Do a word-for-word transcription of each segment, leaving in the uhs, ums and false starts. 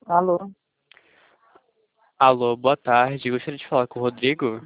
Alô? Alô, boa tarde. Gostaria de falar com o Rodrigo.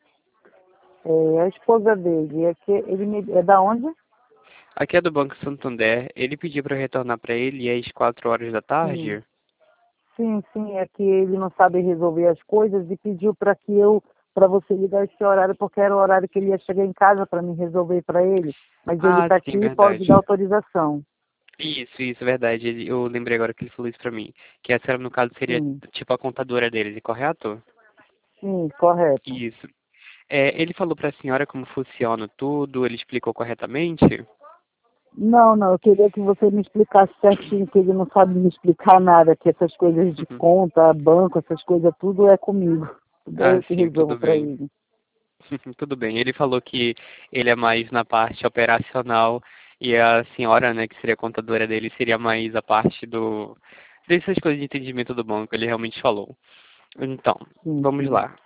É a esposa dele. É, que ele me, é da onde? Aqui é do Banco Santander. Ele pediu para eu retornar para ele às quatro horas da Sim. tarde. Sim, sim, é que ele não sabe resolver as coisas e pediu para que eu, para você ligar esse horário, porque era o horário que ele ia chegar em casa para me resolver para ele. Mas ele Ah, está sim, aqui e pode verdade. dar autorização. Isso, isso, verdade. Ele- Eu lembrei agora que ele falou isso para mim. Que essa, no caso, seria Sim, tipo a contadora dele, correto? sim, correto. Isso. É, ele falou para a senhora como funciona tudo, ele explicou corretamente? Não, não, eu queria que você me explicasse certinho, que ele não sabe me explicar nada, que essas coisas de conta, banco, essas coisas, tudo é comigo. Tudo é Ah, eu que sim, resolvo tudo para bem. ele. Tudo bem. Ele falou que ele é mais na parte operacional e a senhora, né, que seria a contadora dele, seria mais a parte do dessas coisas de entendimento do banco. Ele realmente falou. Então, Sim, vamos sim. lá.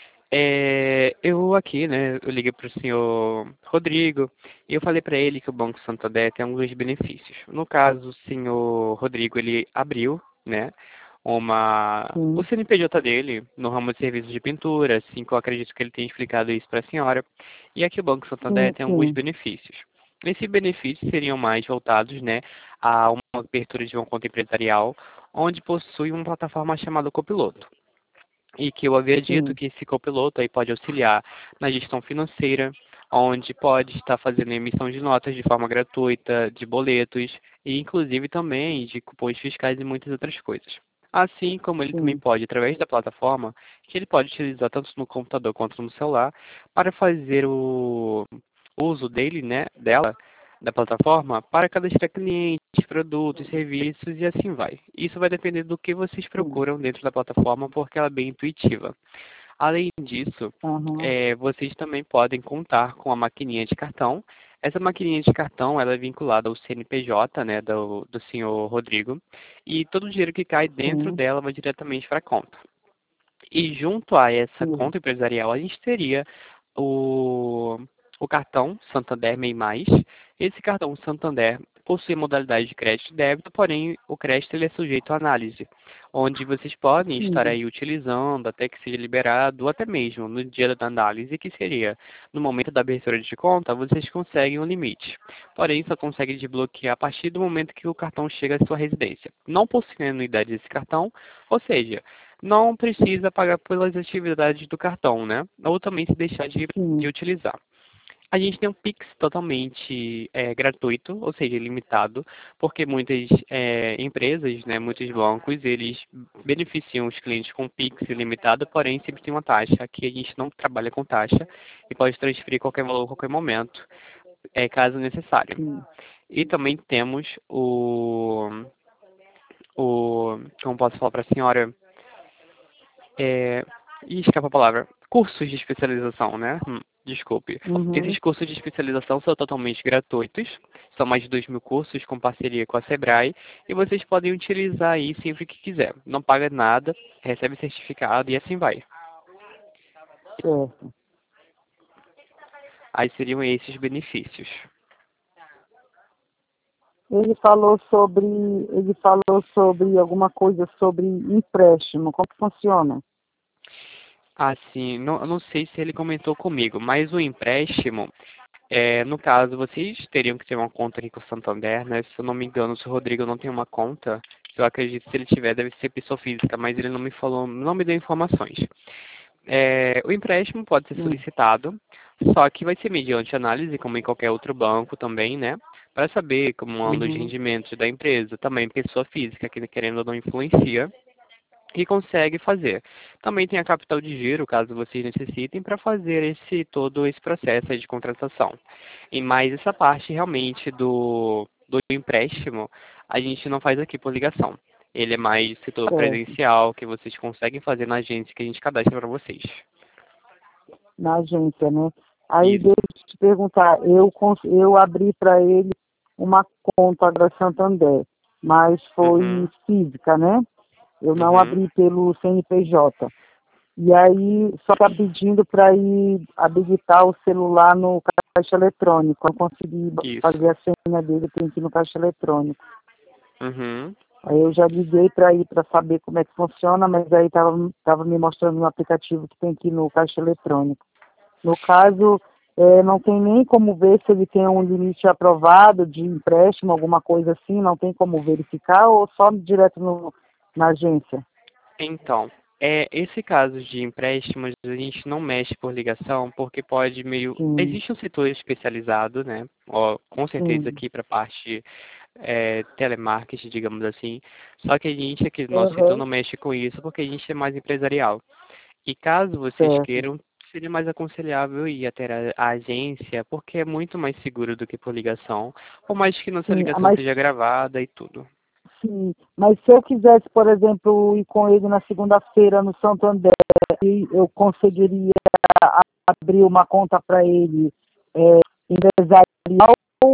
É, eu aqui, né, eu liguei para o senhor Rodrigo e eu falei para ele que o Banco Santander tem alguns benefícios. No caso, o senhor Rodrigo, ele abriu, né, uma, o Sim, C N P J dele no ramo de serviços de pintura, assim que eu acredito que ele tenha explicado isso para a senhora. E aqui o Banco Santander sim, tem alguns sim. benefícios. Esses benefícios seriam mais voltados, né, a uma abertura de uma conta empresarial, onde possui uma plataforma chamada Copiloto e que eu havia dito Sim, que esse copiloto aí pode auxiliar na gestão financeira, onde pode estar fazendo emissão de notas de forma gratuita, de boletos e inclusive também de cupons fiscais e muitas outras coisas. Assim como ele também sim, pode, através da plataforma, que ele pode utilizar tanto no computador quanto no celular, para fazer o uso dele, né, dela, da plataforma, para cadastrar clientes, produtos, serviços e assim vai. Isso vai depender do que vocês sim. procuram dentro da plataforma, porque ela é bem intuitiva. Além disso, Aham, é, vocês também podem contar com a maquininha de cartão. Essa maquininha de cartão ela é vinculada ao C N P J, né, do, do senhor Rodrigo, e todo o dinheiro que cai dentro sim, dela vai diretamente para a conta. E junto a essa sim, conta empresarial, a gente teria o, o cartão Santander MEI Mais. Esse cartão Santander possui modalidade de crédito e débito, porém o crédito ele é sujeito à análise, onde vocês podem estar sim, aí utilizando até que seja liberado, ou até mesmo no dia da análise, que seria no momento da abertura de conta, vocês conseguem um limite. Porém, só conseguem desbloquear a partir do momento que o cartão chega à sua residência. Não possui anuidade desse cartão, ou seja, não precisa pagar pelas atividades do cartão, né? Ou também se deixar de, de sim, utilizar. A gente tem um Pix totalmente é, gratuito, ou seja, ilimitado, porque muitas é, empresas, né, muitos bancos, eles beneficiam os clientes com Pix ilimitado, porém sempre tem uma taxa. Aqui a gente não trabalha com taxa e pode transferir qualquer valor a qualquer momento, é, caso necessário. sim. E também temos o, o como posso falar para a senhora, é, ih, escapa a palavra, cursos de especialização, né? Hum, desculpe. Esses Uhum. cursos de especialização são totalmente gratuitos, são mais de dois mil cursos com parceria com a Sebrae, e vocês podem utilizar aí sempre que quiser. Não paga nada, recebe certificado e assim vai. Certo. Aí seriam esses benefícios. Ele falou sobre, ele falou sobre alguma coisa sobre empréstimo, como que funciona? Assim, não, eu não sei se ele comentou comigo, mas o empréstimo, é, no caso, vocês teriam que ter uma conta aqui com o Santander, né? Se eu não me engano, se o Rodrigo não tem uma conta, eu acredito que se ele tiver, deve ser pessoa física, mas ele não me falou, não me deu informações. É, o empréstimo pode ser Sim, solicitado, só que vai ser mediante análise, como em qualquer outro banco também, né? Para saber como andam os uhum, rendimentos da empresa, também pessoa física, que querendo ou não influencia e consegue fazer. Também tem a capital de giro, caso vocês necessitem, para fazer esse todo esse processo aí de contratação. E mais essa parte realmente do, do empréstimo, a gente não faz aqui por ligação. Ele é mais setor certo. presencial, que vocês conseguem fazer na agência que a gente cadastra para vocês. Na agência, né? Aí Isso. deixa eu te perguntar, eu, cons- eu abri para ele uma conta da Santander, mas foi Uhum. física, né? Eu não Uhum. abri pelo C N P J. E aí só está pedindo para ir habilitar o celular no caixa eletrônico. Eu consegui Isso. fazer a senha dele, tem que ir no caixa eletrônico. Uhum. Aí eu já liguei para ir para saber como é que funciona, mas aí estava tava me mostrando um aplicativo que tem aqui no caixa eletrônico. No caso, é, não tem nem como ver se ele tem um limite aprovado de empréstimo, alguma coisa assim, não tem como verificar ou só direto no, na agência? Então, é, esse caso de empréstimos, a gente não mexe por ligação, porque pode meio... Sim, Existe um setor especializado, né? Ó, com certeza sim. aqui para a parte é, telemarketing, digamos assim. Só que a gente aqui no nosso setor Aham, não mexe com isso, porque a gente é mais empresarial. E caso vocês certo. queiram, seria mais aconselhável ir até a, a agência, porque é muito mais seguro do que por ligação, por mais que nossa Sim, ah, ligação mas seja gravada e tudo. sim, mas se eu quisesse, por exemplo, ir com ele na segunda-feira no Santo André, e eu conseguiria a- abrir uma conta para ele é, empresarial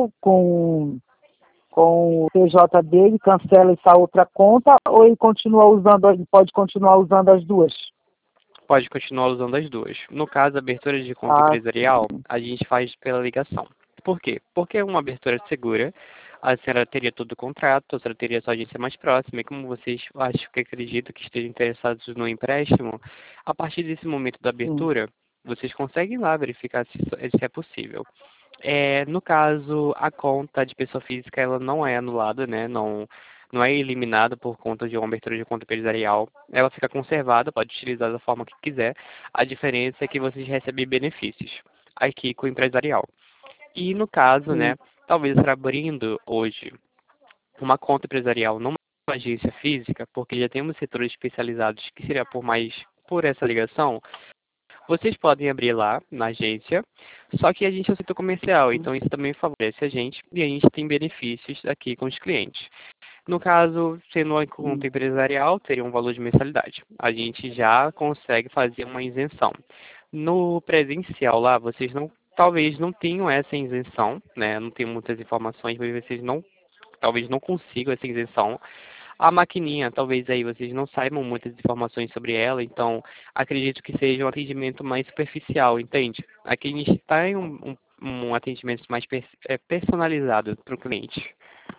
com, com o P J dele, cancela essa outra conta, ou ele continua usando, ele pode continuar usando as duas? Pode continuar usando as duas. No caso, a abertura de conta Ah, empresarial, a gente faz pela ligação. Por quê? Porque é uma abertura segura. A senhora teria todo o contrato, a senhora teria sua agência mais próxima, e como vocês acho que acredito que estejam interessados no empréstimo, a partir desse momento da sim, abertura, vocês conseguem lá verificar se, isso- se é possível. É, no caso, a conta de pessoa física ela não é anulada, né? Não, não é eliminada por conta de uma abertura de conta empresarial. Ela fica conservada, pode utilizar da forma que quiser. A diferença é que vocês recebem benefícios aqui com o empresarial. E no caso, sim, né, talvez estar abrindo hoje uma conta empresarial numa agência física, porque já temos setores especializados que seria por mais por essa ligação, vocês podem abrir lá na agência, só que a gente é um setor comercial, então isso também favorece a gente e a gente tem benefícios aqui com os clientes. No caso, sendo uma conta sim, empresarial, teria um valor de mensalidade. A gente já consegue fazer uma isenção. No presencial lá, vocês não, talvez não tenham essa isenção, né? Não tenho muitas informações, mas vocês não, talvez não consigam essa isenção. A maquininha, talvez aí vocês não saibam muitas informações sobre ela, então acredito que seja um atendimento mais superficial, entende? Aqui a gente tem um, um, um atendimento mais per- é, personalizado para o cliente.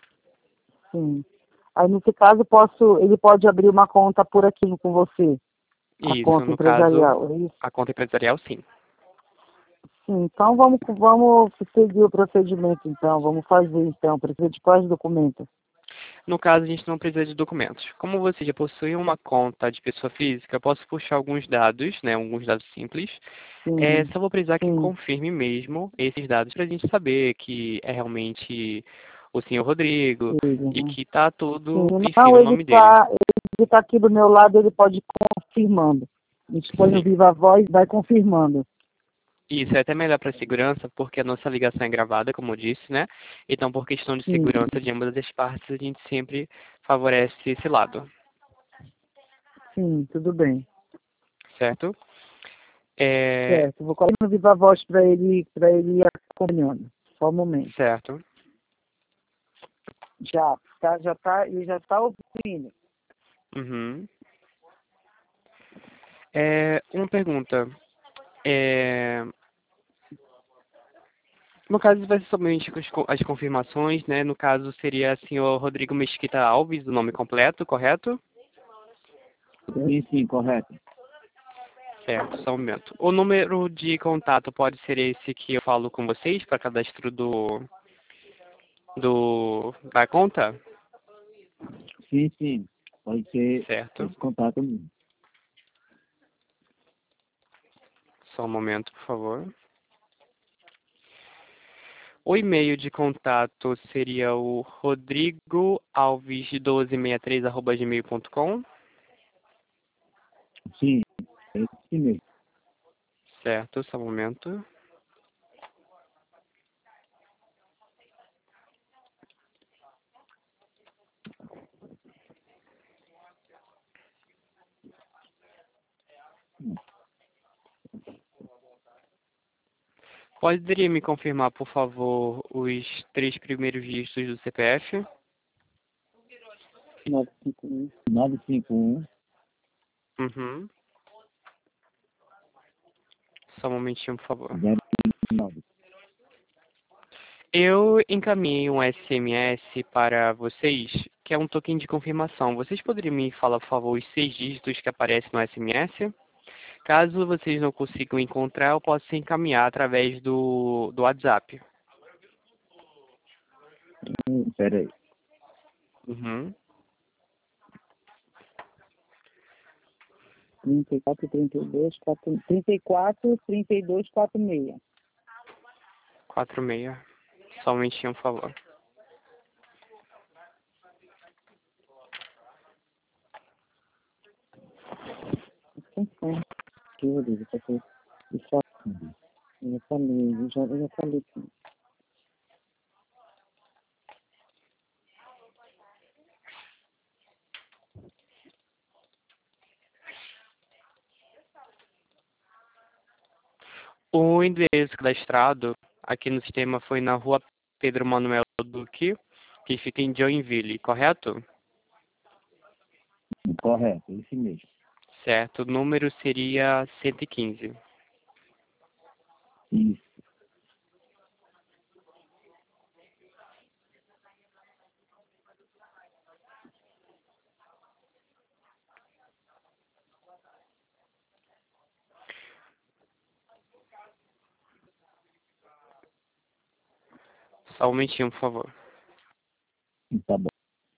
sim. Aí, nesse caso, posso, ele pode abrir uma conta por aqui com você, a Isso, conta no caso, empresarial, é isso? a conta empresarial, sim. Sim, então vamos, vamos seguir o procedimento, então, vamos fazer, então, precisa de quais documentos? No caso, a gente não precisa de documentos. Como você já possui uma conta de pessoa física, eu posso puxar alguns dados, né, alguns dados simples. É, Sim, só vou precisar que sim, confirme mesmo esses dados para a gente saber que é realmente o senhor Rodrigo ele, e né? que está Sim, tudo, enfim, não, no ele nome dele. está ele tá aqui do meu lado, ele pode ir confirmando. A gente põe no Sim. Viva Voz e vai confirmando. Isso é até melhor para segurança, porque a nossa ligação é gravada, como eu disse, né? Então, por questão de Sim, segurança de ambas as partes, a gente sempre favorece esse lado, sim, tudo bem. certo? É, Certo, vou colocar no Viva Voz para ele, para ele ir acompanhando. Só um momento. certo. Já, tá, já tá, ele já está ouvindo. Uhum. É, uma pergunta. É, no caso, vai ser somente as co- as confirmações, né? No caso, seria senhor Rodrigo Mesquita Alves, o nome completo, correto? Sim, sim, correto. Certo, só um momento. O número de contato pode ser esse que eu falo com vocês para cadastro do, do da conta? Sim, sim. Pode ser Certo. esse contato mesmo. Só um momento, por favor. O e-mail de contato seria o rodrigoalves doze sessenta e três arroba gmail ponto com. Sim, é esse mesmo. Certo, só um momento. Poderia me confirmar, por favor, os três primeiros dígitos do C P F? nove cinco um. nove cinco um, Uhum. Só um momentinho, por favor. zero nove. Eu encaminhei um S M S para vocês, que que é um token de confirmação. Vocês poderiam me falar, por favor, os seis dígitos que aparecem no S M S? Caso vocês não consigam encontrar, eu posso encaminhar através do, do WhatsApp. Hum, Pera aí. Uhum. trinta e quatro, trinta e dois, quatro, trinta e quatro, trinta e dois, quarenta e seis. quatro seis. Só um minutinho, por favor. Que horrível, porque isso eu já falei, eu já, eu já falei. O endereço cadastrado aqui no sistema foi na rua Pedro Manuel Duque, que fica em Joinville, correto? Correto, esse mesmo. Certo. O número seria cento e quinze. Isso. Só um minutinho, por favor. Tá bom.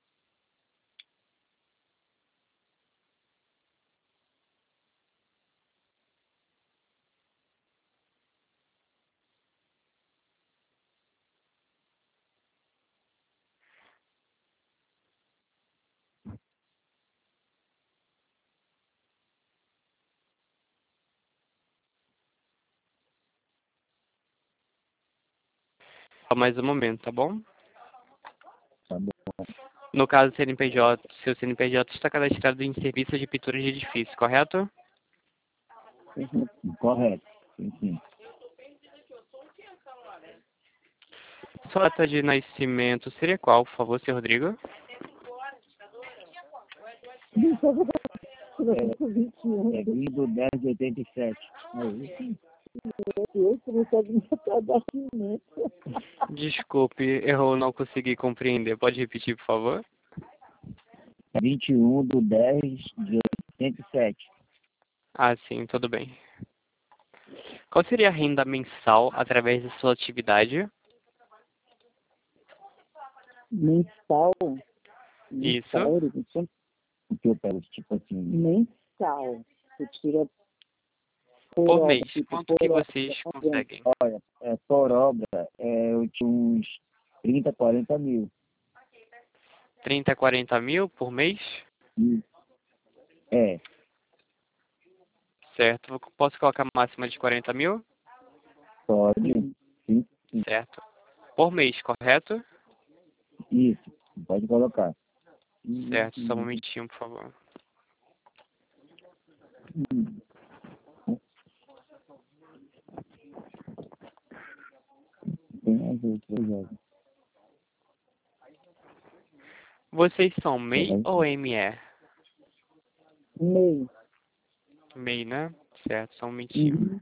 Só mais um momento, tá bom? Tá bom. No caso, C N P J, seu C N P J está cadastrado em serviço de pintura de edifício, correto? Correto. Sim, sim. Sua data de nascimento seria qual, por favor, senhor Rodrigo? vinte e um. É vinte do dez de oitenta e sete. Aí. Eu que não sabe botar nascimento. Desculpe, eu não consegui compreender. Pode repetir, por favor? vinte e um do dez de oitenta e sete. Ah, sim, tudo bem. Qual seria a renda mensal através da sua atividade? Mensal. Isso. Mensal, isso. O que eu pego, tipo assim, Mensal. Você tira por Por obra, mês, tipo, quanto por que obra. vocês conseguem? olha, é, por obra, é, eu tinha uns trinta, quarenta mil. trinta, quarenta mil por mês? E, é, Certo. Posso colocar máxima de quarenta mil? pode. Sim, sim. Certo. Por mês, correto? Isso, pode colocar. Certo. Só um momentinho, por favor. Hum. Tem as outras jogos. Vocês são M E I Vai. ou M E? Mês. M E I, né? Certo. Só um momentinho. Uhum.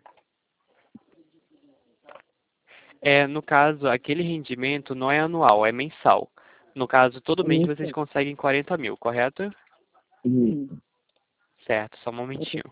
É, no caso, aquele rendimento não é anual, é mensal. No caso, todo mês vocês Mensal. conseguem quarenta mil, correto? Isso. Certo, só um momentinho.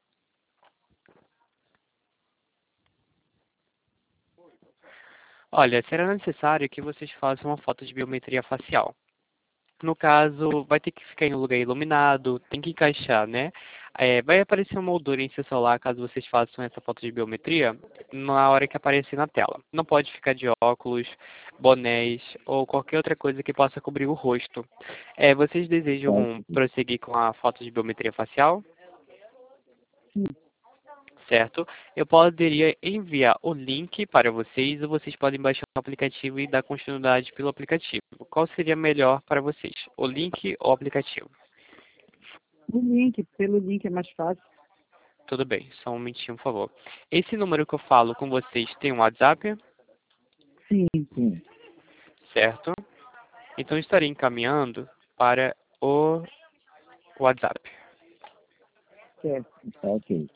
Olha, será necessário que vocês façam uma foto de biometria facial. No caso, vai ter que ficar em um lugar iluminado, tem que encaixar, né? É, vai aparecer uma moldura em seu celular caso vocês façam essa foto de biometria na hora que aparecer na tela. Não pode ficar de óculos, bonés ou qualquer outra coisa que possa cobrir o rosto. É, vocês desejam prosseguir com a foto de biometria facial? Sim. Certo? Eu poderia enviar o link para vocês ou vocês podem baixar o aplicativo e dar continuidade pelo aplicativo. Qual seria melhor para vocês? O link ou o aplicativo? O link, pelo link é mais fácil. Tudo bem, só um minutinho, por favor. Esse número que eu falo com vocês tem um WhatsApp? Sim. Sim. Certo? Então eu estarei encaminhando para o WhatsApp. Certo. Tá ok.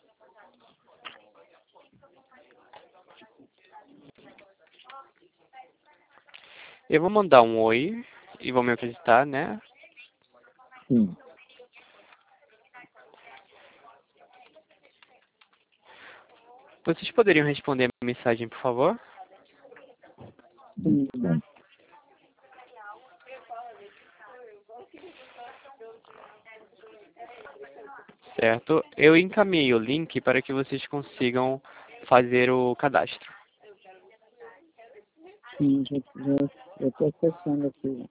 Eu vou mandar um oi e vou me apresentar, né? Sim. Vocês poderiam responder a minha mensagem, por favor? Sim. Bem. Certo? Eu encaminhei o link para que vocês consigam fazer o cadastro. Sim, já, já, já estou acessando aqui.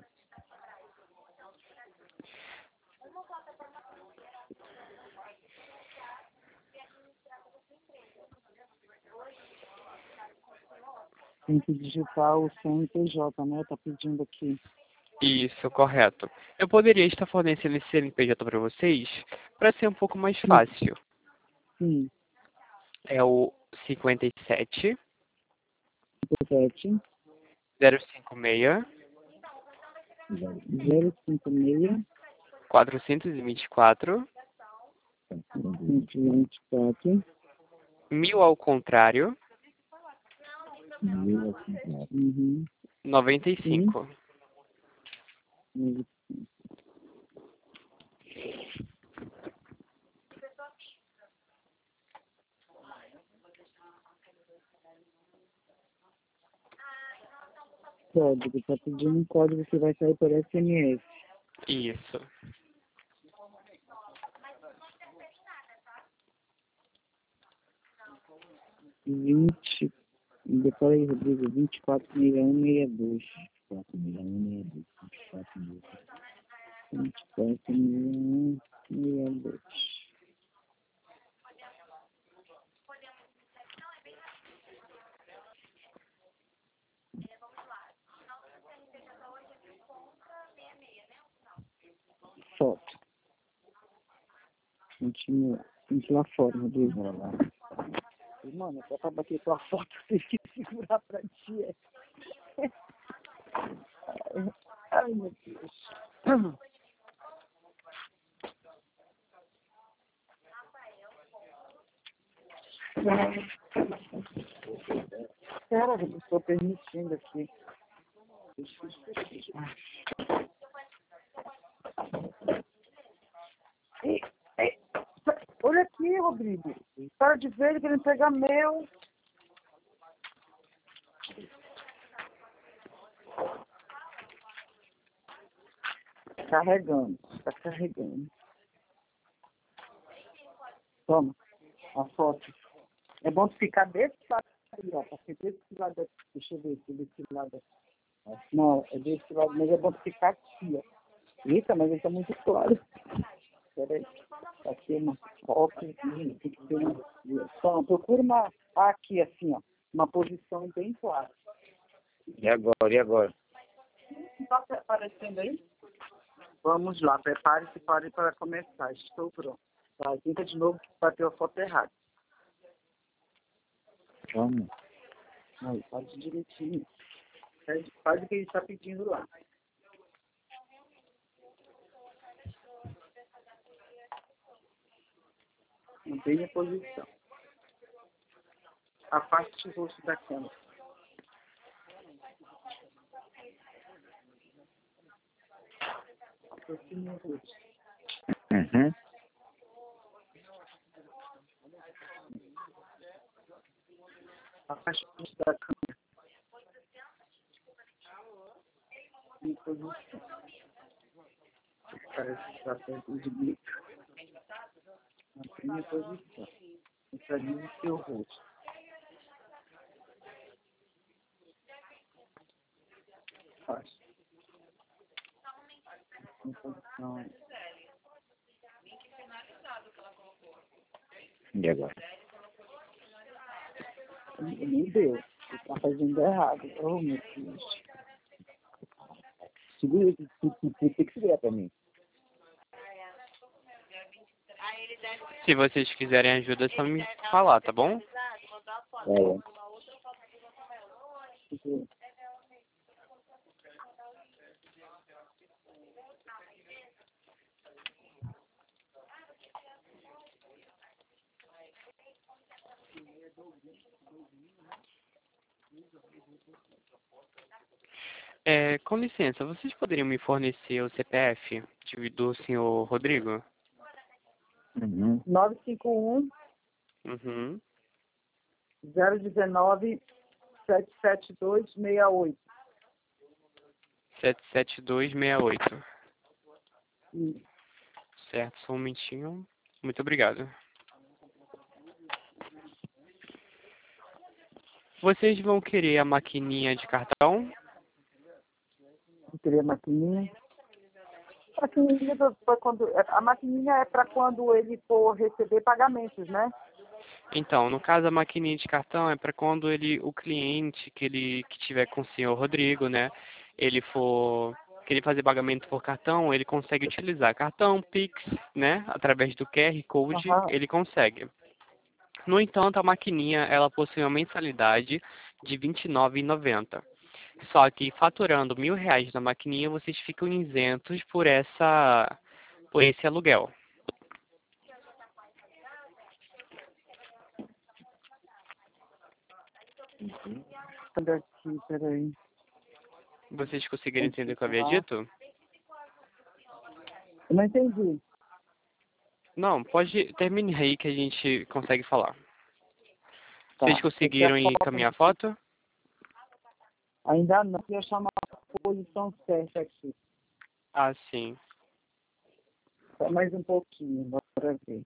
Tem que digitar o C N P J, né? Tá pedindo aqui. Isso, correto. Eu poderia estar fornecendo esse C N P J para vocês para ser um pouco mais fácil. Sim. É o cinquenta e sete, sete, zero cinco seis, zero cinco seis, quatrocentos e vinte e quatro, cento e vinte e quatro, mil ao contrário, uhum, noventa e cinco. uhum. Código, tá pedindo um código que vai sair por S M S. Isso. vinte, depois aí, Rodrigo, vinte e quatro, sessenta e um, sessenta e dois. vinte e quatro, sessenta e um, sessenta e dois. Foto. Continua. Tem que ir lá fora, Rodrigo. Mano, só pra bater tua foto, tem que segurar pra ti. É. Ai, meu Deus. Cara, eu estou permitindo aqui. Ei, ei, olha aqui, Rodrigo. Para de ver ele querendo pegar meu. Carregando. Está carregando. Toma, a foto. É bom tu ficar desse lado aí, ó. Porque desse lado aqui. Deixa eu ver se desse lado aqui. Não, é desse lado, mas é bom tu ficar aqui, ó. Eita, mas ele tá muito claro. Peraí. Aqui uma foto. Tem que ter uma. Então, procura uma. Aqui, assim, ó. Uma posição bem clara. E agora, e agora? Está aparecendo aí? Vamos lá, prepare-se para, para começar. Estou pronto. Tá, tenta de novo que bateu a foto errada. Vamos. Aí, faz direitinho. Faz, faz o que ele está pedindo lá. Mantenha a posição. Afaste o rosto da câmera. Aproxime o rosto. Uhum. Afaste o rosto da câmera. Em posição. Parece que está perto de mim. Mantenha a posição. Centralize o seu rosto. Afaste. Em posição. E agora? Nem deu. Você está fazendo errado. Oh, meu Deus. Segura, tu, tu, tu, tu tem que segurar pra mim. Se vocês quiserem ajuda, é só me falar, tá bom? É. É, com licença, vocês poderiam me fornecer o C P F de- do senhor Rodrigo? Uhum. nove cinco um, Uhum. zero um nove, sete sete dois, seis oito. sete sete dois seis oito. Isso. Certo, só um momentinho. Muito obrigado. Vocês vão querer a maquininha de cartão? Eu queria a maquininha. A maquininha, do- foi quando, a maquininha é para quando ele for receber pagamentos, né? Então, no caso, a maquininha de cartão é para quando ele, o cliente que ele que tiver com o senhor Rodrigo, né, ele for querer fazer pagamento por cartão, ele consegue utilizar cartão, Pix, né, através do Q R Code, Aham. ele consegue. No entanto, a maquininha, ela possui uma mensalidade de vinte e nove reais e noventa centavos. Só que faturando mil reais na maquininha, vocês ficam isentos por essa, por esse aluguel. Cadê aqui? Peraí. Vocês conseguiram entender o que eu havia dito? Eu não entendi. Não, pode termine aí que a gente consegue falar. Tá. Vocês Esse é a conseguiram foto. encaminhar a foto? Ainda não. Eu ia chamar a posição certa aqui. Ah, sim. Só mais um pouquinho, bora ver.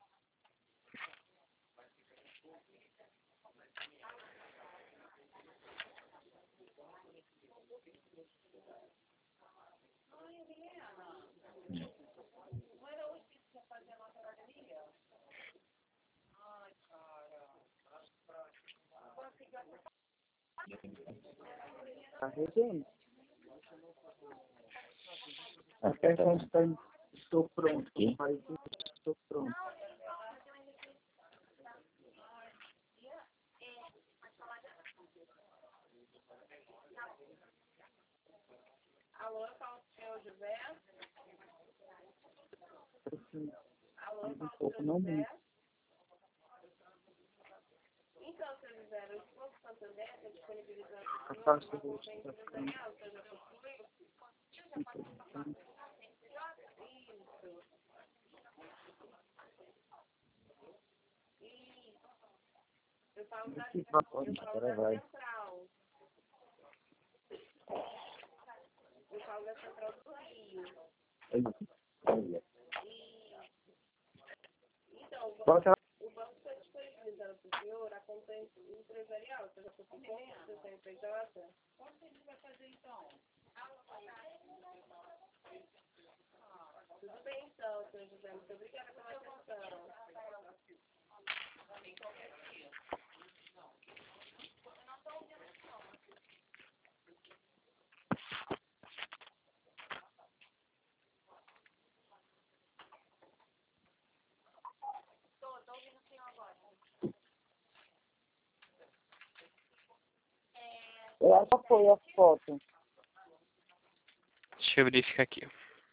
Carregando. A questão está em estou pronto. Aqui? Faz isso, estou pronto. Assim, mais um pouco, não muito. A taxa de utilização. Aqui, Agora vai. Olha. bota essa foi a foto. Deixa eu verificar aqui.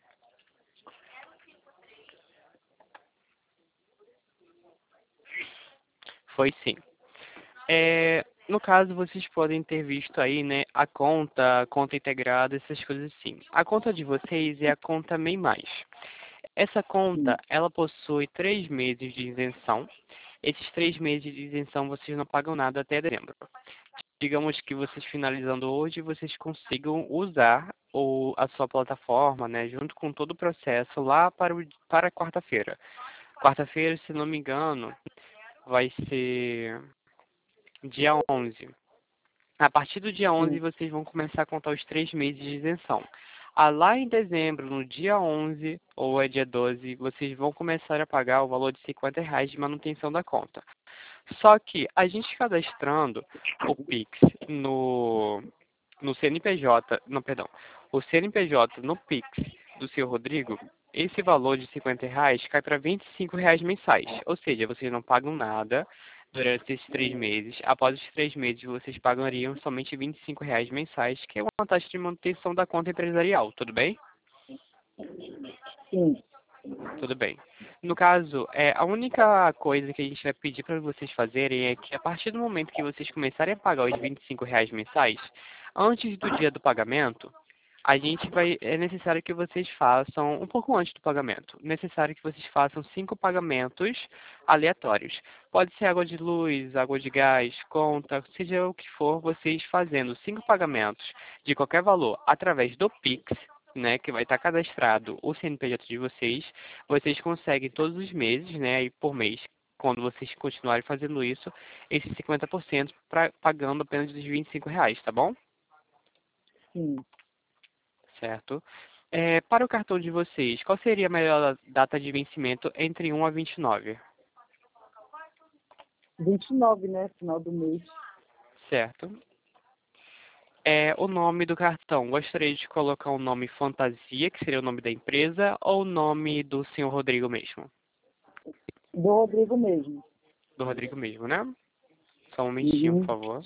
Foi sim. É, no caso, vocês podem ter visto aí, né, a conta, a conta integrada, essas coisas assim. A conta de vocês é a conta MEI Mais. Essa conta, ela possui três meses de isenção. Esses três meses de isenção vocês não pagam nada até dezembro. Digamos que vocês finalizando hoje, vocês consigam usar o, a sua plataforma, né, junto com todo o processo lá para, o, para quarta-feira. Quarta-feira, se não me engano, vai ser dia onze. A partir do dia onze, Sim. vocês vão começar a contar os três meses de isenção. Ah, lá em dezembro, no dia onze ou é dia doze, vocês vão começar a pagar o valor de cinquenta reais de manutenção da conta. Só que a gente cadastrando o Pix no, no C N P J, não, perdão, o C N P J no Pix do seu Rodrigo, esse valor de cinquenta reais cai para vinte e cinco reais mensais. Ou seja, vocês não pagam nada durante esses três meses. Após os três meses, vocês pagariam somente vinte e cinco reais mensais, que é uma taxa de manutenção da conta empresarial, tudo bem? Sim. Tudo bem. No caso, é, a única coisa que a gente vai pedir para vocês fazerem é que a partir do momento que vocês começarem a pagar os vinte e cinco reais mensais, antes do dia do pagamento, a gente vai, é necessário que vocês façam, um pouco antes do pagamento, necessário que vocês façam cinco pagamentos aleatórios. Pode ser água de luz, água de gás, conta, seja o que for, vocês fazendo cinco pagamentos de qualquer valor através do Pix, né, que vai estar cadastrado o C N P J de vocês, vocês conseguem todos os meses, né, e por mês, quando vocês continuarem fazendo isso, esses cinquenta por cento pra, pagando apenas os vinte e cinco reais, tá bom? Sim. Certo. É, para o cartão de vocês, qual seria a melhor data de vencimento entre um a vinte e nove? vinte e nove, né? Final do mês. Certo. É, o nome do cartão, gostaria de colocar o nome Fantasia, que seria o nome da empresa, ou o nome do senhor Rodrigo mesmo? Do Rodrigo mesmo. Do Rodrigo mesmo, né? Só um momentinho, por Uhum. favor.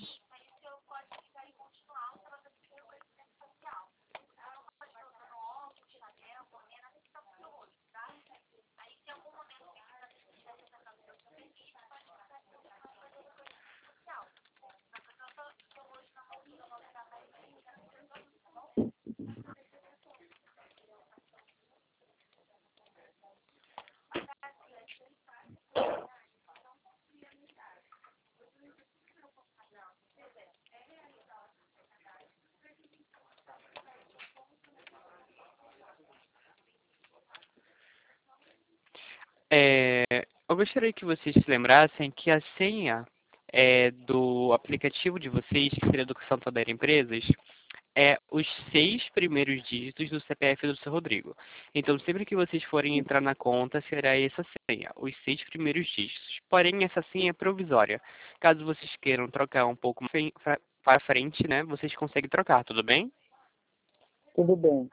É, eu gostaria que vocês se lembrassem que a senha é, do aplicativo de vocês, que seria do Santander Empresas, é os seis primeiros dígitos do C P F do seu Rodrigo. Então, sempre que vocês forem entrar na conta, será essa senha, os seis primeiros dígitos. Porém, essa senha é provisória. Caso vocês queiram trocar um pouco para frente, né, vocês conseguem trocar, tudo bem? Tudo bem.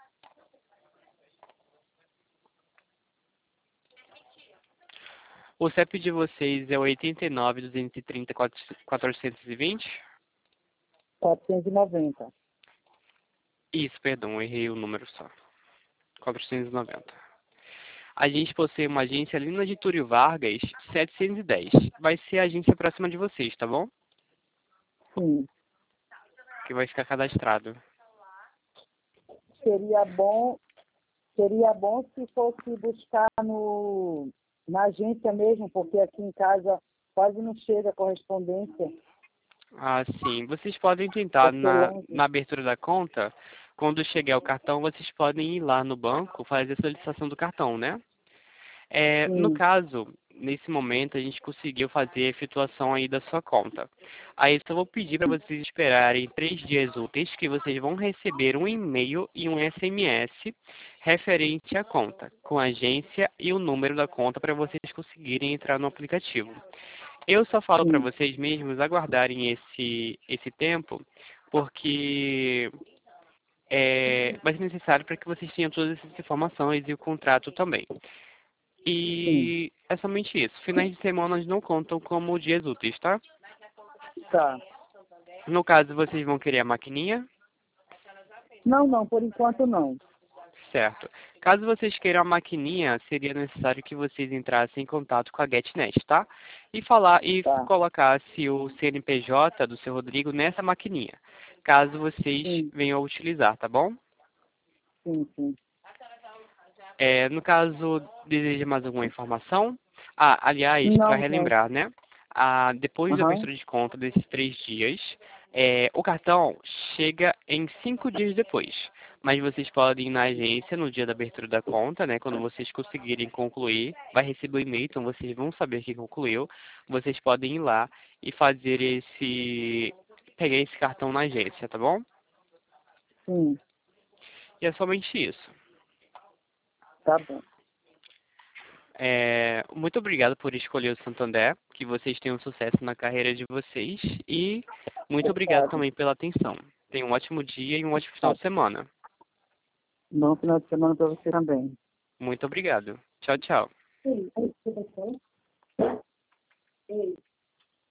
O C E P de vocês é oitenta e nove, duzentos e trinta, quatrocentos e vinte? quatrocentos e noventa. Isso, perdão, errei o número só. quatrocentos e noventa. A gente possui uma agência ali na Getúlio Vargas, setecentos e dez. Vai ser a agência próxima de vocês, tá bom? Sim. Que vai ficar cadastrado. Seria bom, seria bom se fosse buscar no, na agência mesmo, porque aqui em casa quase não chega a correspondência. Ah, sim. Vocês podem tentar Porque na, longe. na abertura da conta, quando chegar o cartão, vocês podem ir lá no banco fazer a solicitação do cartão, né? É, no Sim. caso, nesse momento, a gente conseguiu fazer a efetuação aí da sua conta. Aí só vou pedir para vocês esperarem três dias úteis que vocês vão receber um e-mail e um S M S referente à conta, com a agência e o número da conta para vocês conseguirem entrar no aplicativo. Eu só falo para Sim. vocês mesmos aguardarem esse, esse tempo, porque é, vai ser necessário para que vocês tenham todas essas informações e o contrato também. Sim. E é somente isso. Finais de semana não contam como dias úteis, tá? Tá. No caso, vocês vão querer a maquininha? Não, não, por enquanto não. Certo. Caso vocês queiram a maquininha, seria necessário que vocês entrassem em contato com a GetNet, tá? E falar e Tá. colocasse o C N P J do seu Rodrigo nessa maquininha, caso vocês Sim. venham a utilizar, tá bom? Sim, sim. É, no caso, deseja mais alguma informação? Ah, aliás, para Não, não. relembrar, né? Ah, depois da Aham. abertura de conta desses três dias, é, o cartão chega em cinco dias depois. Mas vocês podem ir na agência no dia da abertura da conta, né? Quando vocês conseguirem concluir, vai receber o e-mail, então vocês vão saber que concluiu. Vocês podem ir lá e fazer esse, pegar esse cartão na agência, tá bom? Sim. E é somente isso. Tá bom. É, muito obrigado por escolher o Santander, que vocês tenham sucesso na carreira de vocês e muito obrigado Obrigado. também pela atenção. Tenham um ótimo dia e um ótimo final de semana. Bom final de semana para você também. Muito obrigado. Tchau, tchau. Sim. Ei,